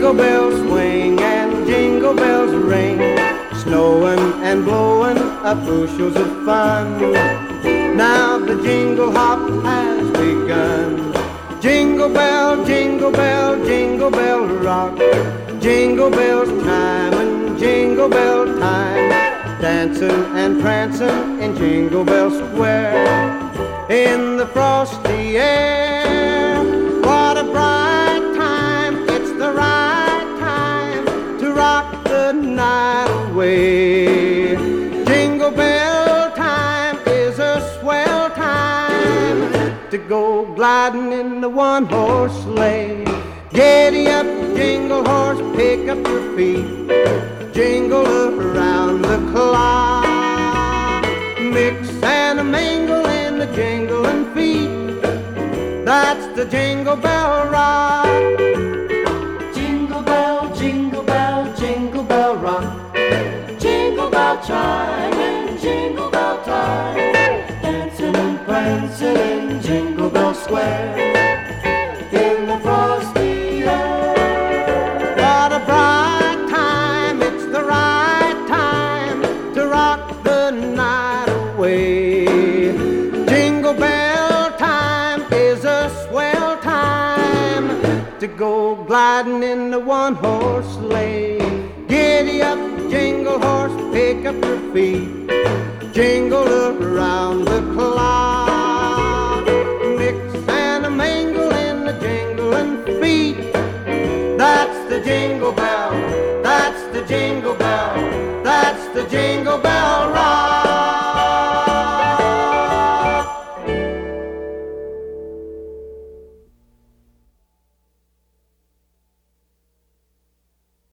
Jingle bells swing and jingle bells ring, snowing and blowing up bushels of fun. Now the jingle hop has begun. Jingle bell, jingle bell, jingle bell rock. Jingle bells time and jingle bell time, dancing and prancing in Jingle Bell Square. In the frosty air, what a bright time. It's the right time to rock the night away. Jingle bell time is a swell time to go gliding in the one-horse sleigh. Giddy up, jingle horse, pick up your feet, jingle around the clock. Mix and mingle in the jingling feet, that's the Jingle Bell Rock. Jingle bell, jingle bell, jingle bell rock. Jingle bell chime and jingle bell time, dancing and prancing in Jingle Bell Square. In the frosty air, what a bright time, it's the right time to rock the night away. Jingle bell time is a swell time to go gliding in the one-horse sleigh. Giddy up, jingle horse, pick up your feet, jingle around the clock. Mix and a mingle in the jingling feet, that's the jingle bell, that's the jingle bell, that's the jingle bell.